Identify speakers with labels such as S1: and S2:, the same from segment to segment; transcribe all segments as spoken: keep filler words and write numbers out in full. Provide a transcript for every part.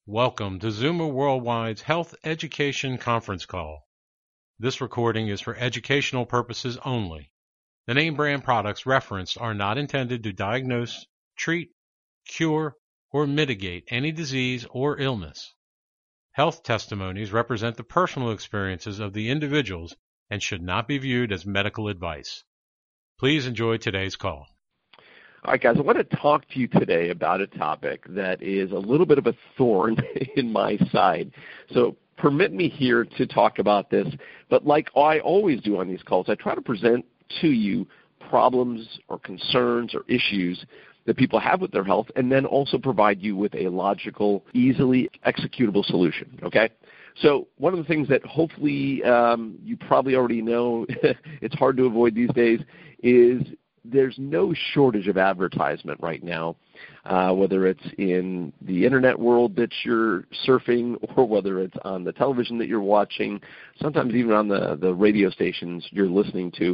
S1: Welcome to Zuma Worldwide's Health Education Conference Call. This recording is for educational purposes only. The name brand products referenced are not intended to diagnose, treat, cure, or mitigate any disease or illness. Health testimonies represent the personal experiences of the individuals and should not be viewed as medical advice. Please enjoy today's call.
S2: All right, guys, I want to talk to you today about a topic that is a little bit of a thorn in my side. So permit me here to talk about this, but like I always do on these calls, I try to present to you problems or concerns or issues that people have with their health and then also provide you with a logical, easily executable solution, okay? So one of the things that hopefully um, you probably already know, it's hard to avoid these days, is there's no shortage of advertisement right now, uh, whether it's in the internet world that you're surfing or whether it's on the television that you're watching, sometimes even on the, the radio stations you're listening to,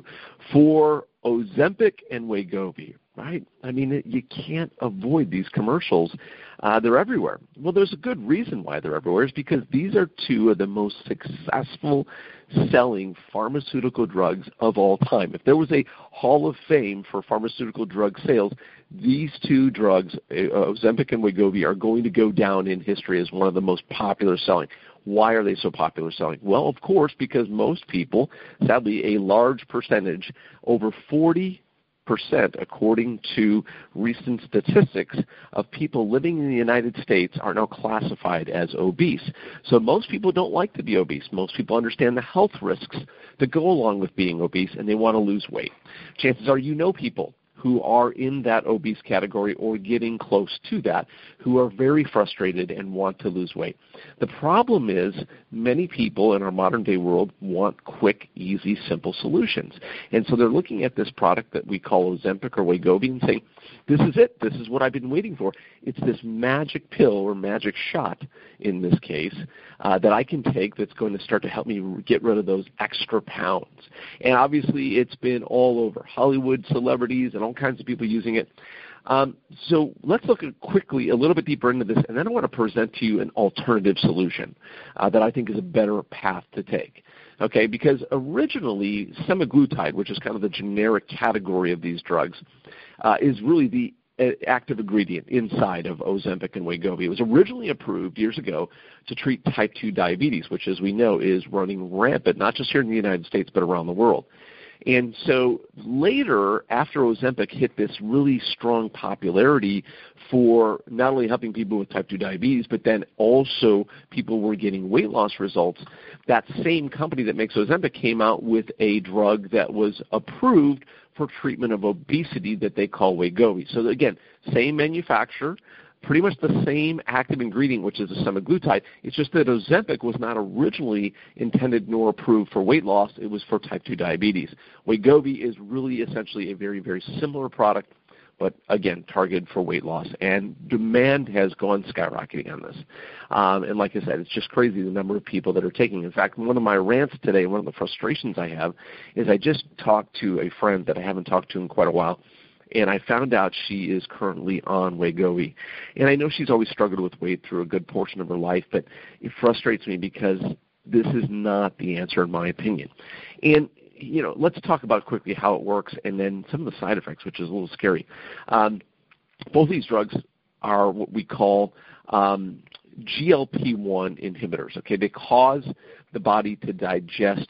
S2: for Ozempic and Wegovy, right? I mean, you can't avoid these commercials. Uh, they're everywhere. Well, there's a good reason why they're everywhere. It's because these are two of the most successful selling pharmaceutical drugs of all time. If there was a hall of fame for pharmaceutical drug sales, these two drugs, uh, Ozempic and Wegovy, are going to go down in history as one of the most popular selling. Why are they so popular selling? Well, of course, because most people, sadly, a large percentage, over forty percent, according to recent statistics, of people living in the United States are now classified as obese. So most people don't like to be obese. Most people understand the health risks that go along with being obese, and they want to lose weight. Chances are you know people who are in that obese category or getting close to that, who are very frustrated and want to lose weight. The problem is many people in our modern day world want quick, easy, simple solutions. And so they're looking at this product that we call Ozempic or Wegovy and saying, this is it, this is what I've been waiting for. It's this magic pill or magic shot in this case uh, that I can take that's going to start to help me get rid of those extra pounds. And obviously it's been all over, Hollywood celebrities and all kinds of people using it. Um, so let's look at quickly a little bit deeper into this, and then I want to present to you an alternative solution uh, that I think is a better path to take. Okay, because originally semaglutide, which is kind of the generic category of these drugs, uh, is really the uh, active ingredient inside of Ozempic and Wegovy. It was originally approved years ago to treat type two diabetes, which, as we know, is running rampant, not just here in the United States, but around the world. And so later, after Ozempic hit this really strong popularity for not only helping people with type two diabetes, but then also people were getting weight loss results, that same company that makes Ozempic came out with a drug that was approved for treatment of obesity that they call Wegovy. So again, same manufacturer, pretty much the same active ingredient, which is a semaglutide. It's just that Ozempic was not originally intended nor approved for weight loss. It was for type two diabetes. Wegovy is really essentially a very, very similar product, but again, targeted for weight loss. And demand has gone skyrocketing on this. Um, and like I said, it's just crazy the number of people that are taking. In fact, one of my rants today, one of the frustrations I have, is I just talked to a friend that I haven't talked to in quite a while, and I found out she is currently on Wegovy. And I know she's always struggled with weight through a good portion of her life, but it frustrates me because this is not the answer in my opinion. And, you know, let's talk about quickly how it works and then some of the side effects, which is a little scary. Um, both these drugs are what we call um, G L P one inhibitors, okay? They cause the body to digest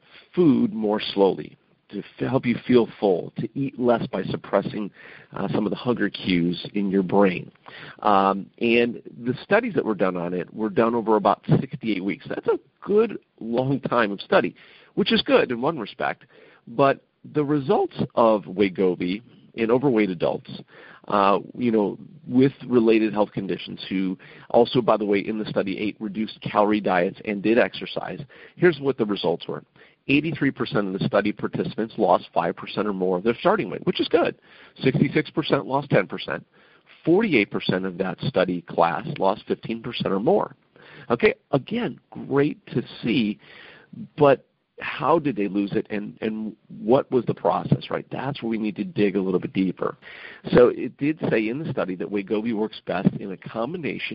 S2: food more slowly, to help you feel full, to eat less by suppressing uh, some of the hunger cues in your brain. Um, and the studies that were done on it were done over about sixty-eight weeks. That's a good long time of study, which is good in one respect. But the results of Wegovy in overweight adults, uh, you know, with related health conditions who also, by the way, in the study ate reduced calorie diets and did exercise, here's what the results were. eighty-three percent of the study participants lost five percent or more of their starting weight, which is good. sixty-six percent lost ten percent. forty-eight percent of that study class lost fifteen percent or more. Okay, again, great to see, but how did they lose it, and, and what was the process, right? That's where we need to dig a little bit deeper. So it did say in the study that Wegovy works best in a combination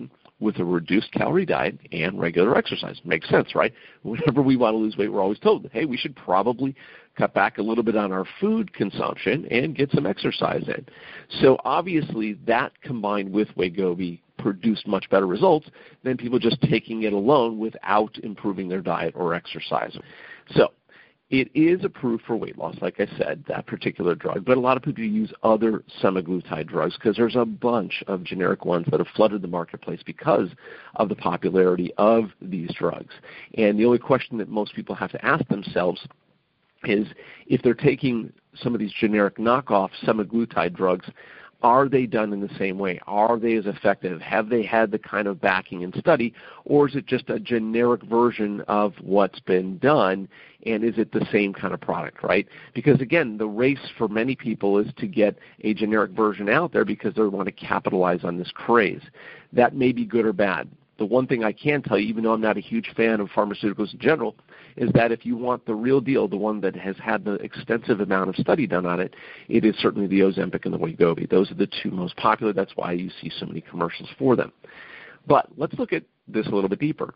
S2: with a reduced calorie diet and regular exercise. Makes sense, right? Whenever we want to lose weight, we're always told, hey, we should probably cut back a little bit on our food consumption and get some exercise in. So obviously that combined with Wegovy produced much better results than people just taking it alone without improving their diet or exercise. So it is approved for weight loss, like I said, that particular drug, but a lot of people use other semaglutide drugs because there's a bunch of generic ones that have flooded the marketplace because of the popularity of these drugs. And the only question that most people have to ask themselves is if they're taking some of these generic knockoff semaglutide drugs, are they done in the same way? Are they as effective? Have they had the kind of backing and study, or is it just a generic version of what's been done, and is it the same kind of product, right? Because, again, the race for many people is to get a generic version out there because they want to capitalize on this craze. That may be good or bad. The one thing I can tell you, even though I'm not a huge fan of pharmaceuticals in general, is that if you want the real deal, the one that has had the extensive amount of study done on it, it is certainly the Ozempic and the Wegovy. Those are the two most popular. That's why you see so many commercials for them. But let's look at this a little bit deeper.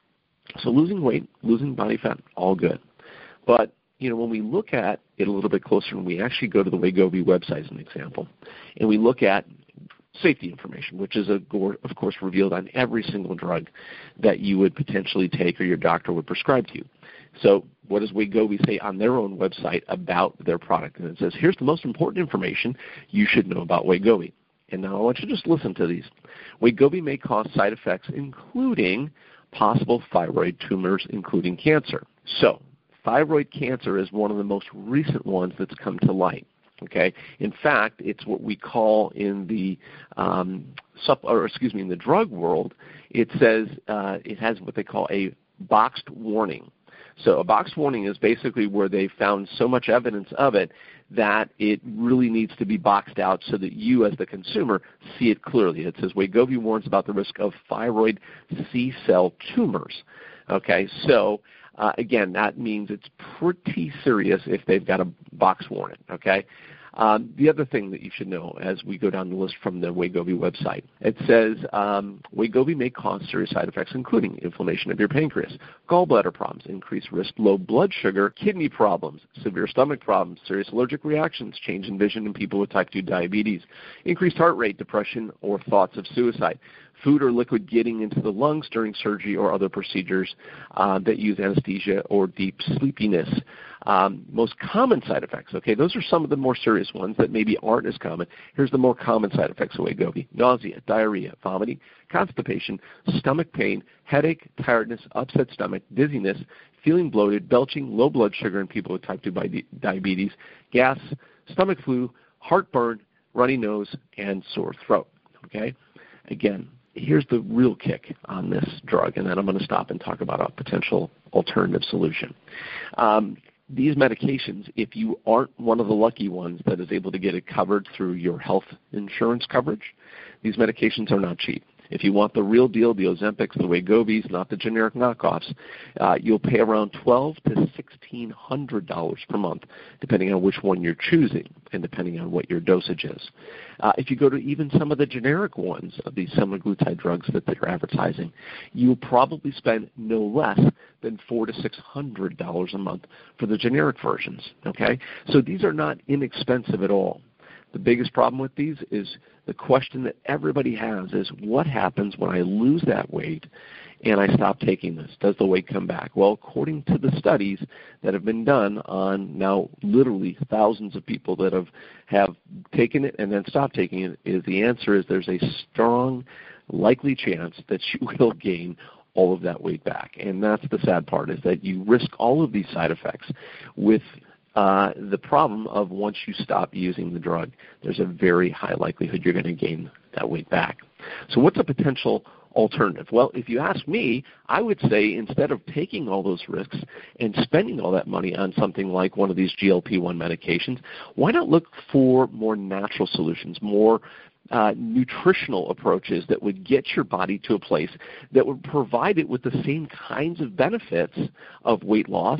S2: So losing weight, losing body fat, all good. But you know, when we look at it a little bit closer, and we actually go to the Wegovy website as an example, and we look at safety information, which is, of course, revealed on every single drug that you would potentially take or your doctor would prescribe to you. So what does Wegovy say on their own website about their product? And it says, here's the most important information you should know about Wegovy. And now I want you to just listen to these. Wegovy may cause side effects, including possible thyroid tumors, including cancer. So thyroid cancer is one of the most recent ones that's come to light. Okay. In fact, it's what we call in the um, sup, or excuse me, in the drug world, it says uh, it has what they call a boxed warning. So a boxed warning is basically where they found so much evidence of it that it really needs to be boxed out so that you, as the consumer, see it clearly. It says Wegovy warns about the risk of thyroid C-cell tumors. Okay, so uh, again, that means it's pretty serious if they've got a box warning. Okay. Um, the other thing that you should know as we go down the list from the Wegovy website, it says um, Wegovy may cause serious side effects, including inflammation of your pancreas, gallbladder problems, increased risk, low blood sugar, kidney problems, severe stomach problems, serious allergic reactions, change in vision in people with type two diabetes, increased heart rate, depression, or thoughts of suicide, food or liquid getting into the lungs during surgery or other procedures uh, that use anesthesia, or deep sleepiness. Um, most common side effects, okay, those are some of the more serious ones that maybe aren't as common. Here's the more common side effects of Wegovy: nausea, diarrhea, vomiting, constipation, stomach pain, headache, tiredness, upset stomach, dizziness, feeling bloated, belching, low blood sugar in people with type two diabetes, gas, stomach flu, heartburn, runny nose, and sore throat. Okay? Again, here's the real kick on this drug, and then I'm going to stop and talk about a potential alternative solution. Um, these medications, if you aren't one of the lucky ones that is able to get it covered through your health insurance coverage, these medications are not cheap. If you want the real deal, the Ozempics, the Wegovys, not the generic knockoffs, uh, you'll pay around twelve to sixteen hundred dollars per month, depending on which one you're choosing and depending on what your dosage is. Uh, if you go to even some of the generic ones of these semaglutide drugs that they're advertising, you'll probably spend no less than four to six hundred dollars a month for the generic versions. Okay, so these are not inexpensive at all. The biggest problem with these is the question that everybody has is, what happens when I lose that weight and I stop taking this? Does the weight come back? Well, according to the studies that have been done on now literally thousands of people that have, have taken it and then stopped taking it, is the answer is there's a strong likely chance that you will gain all of that weight back. And that's the sad part, is that you risk all of these side effects with Uh, the problem of once you stop using the drug, there's a very high likelihood you're going to gain that weight back. So what's a potential alternative? Well, if you ask me, I would say instead of taking all those risks and spending all that money on something like one of these G L P one medications, why not look for more natural solutions, more Uh, nutritional approaches that would get your body to a place that would provide it with the same kinds of benefits of weight loss,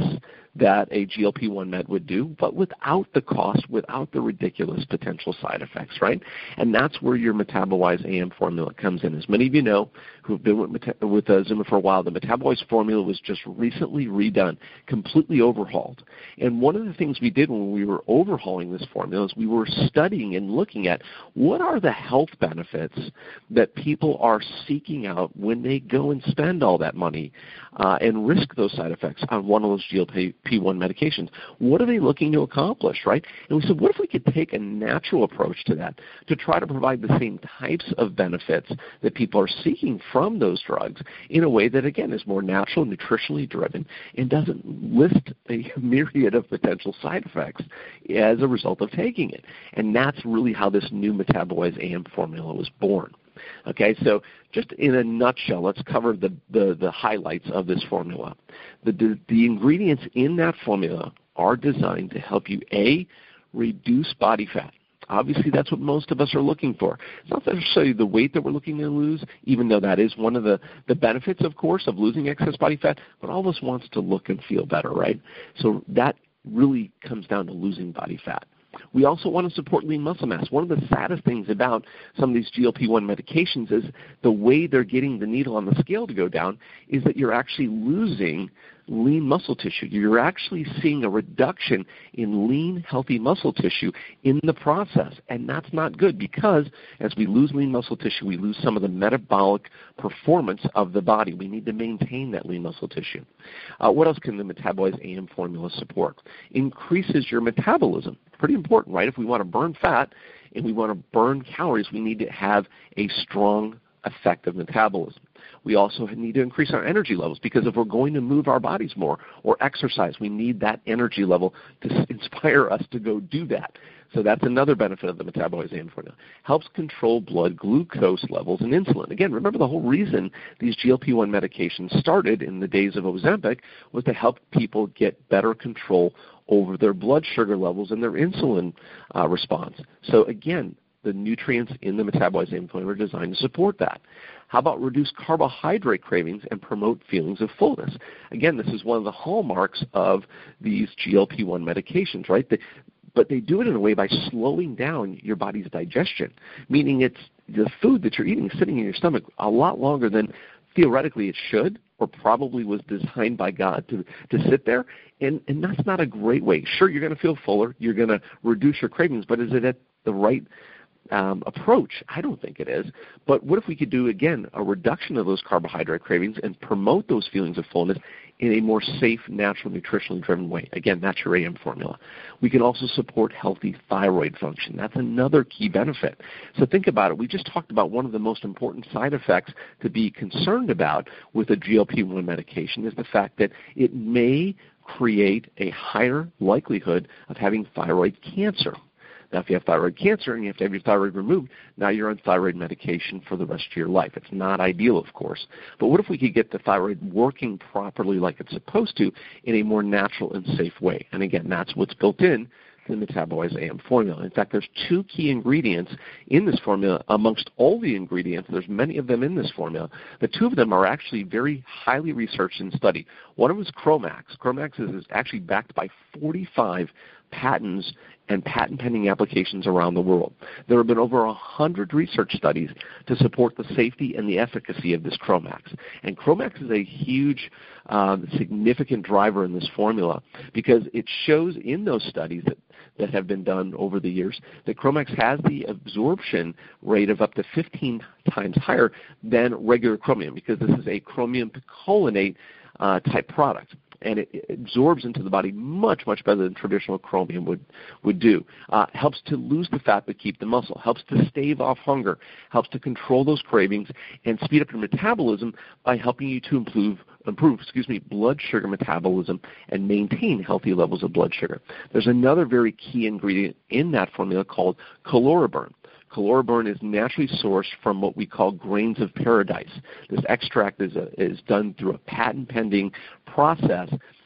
S2: that a G L P one med would do, but without the cost, without the ridiculous potential side effects, right? And that's where your Metabolize A M formula comes in. As many of you know who have been with, Meta- with uh, Zuma for a while, the Metabolize formula was just recently redone, completely overhauled. And one of the things we did when we were overhauling this formula is we were studying and looking at what are the health benefits that people are seeking out when they go and spend all that money uh, and risk those side effects on one of those G L P one medications. What are they looking to accomplish, right? And we said, what if we could take a natural approach to that to try to provide the same types of benefits that people are seeking from those drugs in a way that, again, is more natural, nutritionally driven, and doesn't list a myriad of potential side effects as a result of taking it. And that's really how this new Metabolize A M formula was born. Okay, so just in a nutshell, let's cover the, the, the highlights of this formula. The, the, the ingredients in that formula are designed to help you, A, reduce body fat. Obviously, that's what most of us are looking for. It's not necessarily the weight that we're looking to lose, even though that is one of the, the benefits, of course, of losing excess body fat, but all of us wants to look and feel better, right? So that really comes down to losing body fat. We also want to support lean muscle mass. One of the saddest things about some of these G L P one medications is the way they're getting the needle on the scale to go down is that you're actually losing lean muscle tissue. You're actually seeing a reduction in lean, healthy muscle tissue in the process, and that's not good because as we lose lean muscle tissue, we lose some of the metabolic performance of the body. We need to maintain that lean muscle tissue. Uh, what else can the Metabolize A M formula support? Increases your metabolism. Pretty important, right? If we want to burn fat and we want to burn calories, we need to have a strong, effective metabolism. We also need to increase our energy levels because if we're going to move our bodies more or exercise, we need that energy level to inspire us to go do that. So that's another benefit of the Metabolize A M formula. Helps control blood glucose levels and insulin. Again, remember the whole reason these G L P one medications started in the days of Ozempic was to help people get better control over their blood sugar levels and their insulin uh, response. So again, the nutrients in the Metabolize A M formula are designed to support that. How about reduce carbohydrate cravings and promote feelings of fullness? Again, this is one of the hallmarks of these G L P one medications, right? They, but they do it in a way by slowing down your body's digestion, meaning it's the food that you're eating is sitting in your stomach a lot longer than theoretically it should or probably was designed by God to, to sit there, and, and that's not a great way. Sure, you're going to feel fuller, you're going to reduce your cravings, but is it at the right Um, approach? I don't think it is. But what if we could do, again, a reduction of those carbohydrate cravings and promote those feelings of fullness in a more safe, natural, nutritionally driven way? Again, that's your A M formula. We can also support healthy thyroid function. That's another key benefit. So think about it. We just talked about one of the most important side effects to be concerned about with a G L P one medication is the fact that it may create a higher likelihood of having thyroid cancer. Now, if you have thyroid cancer and you have to have your thyroid removed, now you're on thyroid medication for the rest of your life. It's not ideal, of course. But what if we could get the thyroid working properly like it's supposed to in a more natural and safe way? And again, that's what's built in to the Metabolize A M formula. In fact, there's two key ingredients in this formula amongst all the ingredients. There's many of them in this formula. The two of them are actually very highly researched and studied. One of them is Chromax. Chromax is actually backed by forty-five patents and patent-pending applications around the world. There have been over one hundred research studies to support the safety and the efficacy of this Chromax. And Chromax is a huge, uh, significant driver in this formula because it shows in those studies that, that have been done over the years that Chromax has the absorption rate of up to fifteen times higher than regular chromium because this is a chromium picolinate uh, type product. And it, it absorbs into the body much, much better than traditional chromium would, would do. Uh, helps to lose the fat but keep the muscle. Helps to stave off hunger. Helps to control those cravings and speed up your metabolism by helping you to improve, improve excuse me, blood sugar metabolism and maintain healthy levels of blood sugar. There's another very key ingredient in that formula called Caloriburn. Caloriburn is naturally sourced from what we call grains of paradise. This extract is, a, is done through a patent-pending process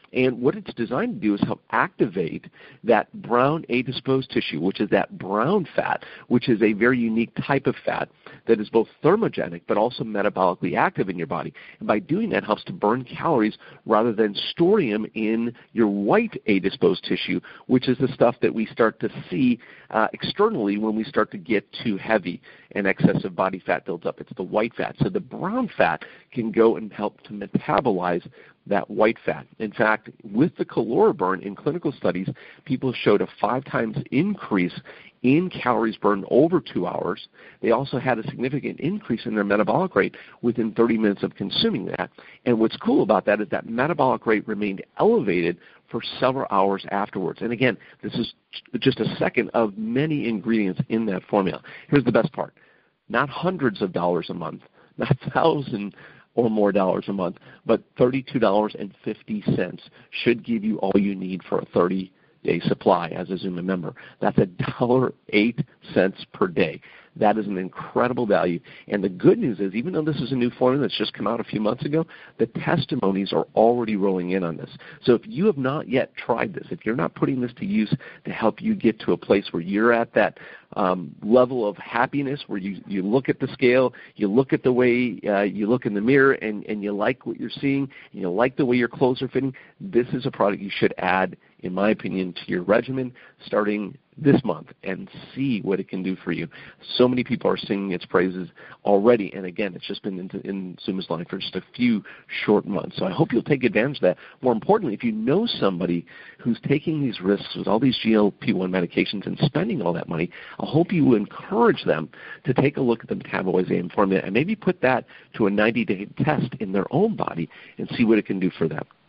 S2: And what it's designed to do is help activate that brown adipose tissue, which is that brown fat, which is a very unique type of fat that is both thermogenic but also metabolically active in your body. And by doing that, it helps to burn calories rather than storing them in your white adipose tissue, which is the stuff that we start to see uh, externally when we start to get too heavy and excessive body fat builds up. It's the white fat. So the brown fat can go and help to metabolize that white fat. In fact, with the CaloraBurn in clinical studies, people showed a five times increase in calories burned over two hours. They also had a significant increase in their metabolic rate within thirty minutes of consuming that. And what's cool about that is that metabolic rate remained elevated for several hours afterwards. And again, this is just a second of many ingredients in that formula. Here's the best part. Not hundreds of dollars a month, not thousands or more dollars a month, but thirty-two dollars and fifty cents should give you all you need for a thirty-day supply as a Zuma member. That's one dollar and eight cents per day. That is an incredible value. And the good news is, even though this is a new formula that's just come out a few months ago, the testimonies are already rolling in on this. So if you have not yet tried this, if you're not putting this to use to help you get to a place where you're at that um, level of happiness, where you, you look at the scale, you look at the way uh, you look in the mirror, and, and you like what you're seeing, and you like the way your clothes are fitting, this is a product you should add, in my opinion, to your regimen starting this month and see what it can do for you. So many people are singing its praises already, and again, it's just been in, in Zuma's line for just a few short months. So I hope you'll take advantage of that. More importantly, if you know somebody who's taking these risks with all these G L P one medications and spending all that money, I hope you will encourage them to take a look at the Metabolize A M formula and maybe put that to a ninety-day test in their own body and see what it can do for them.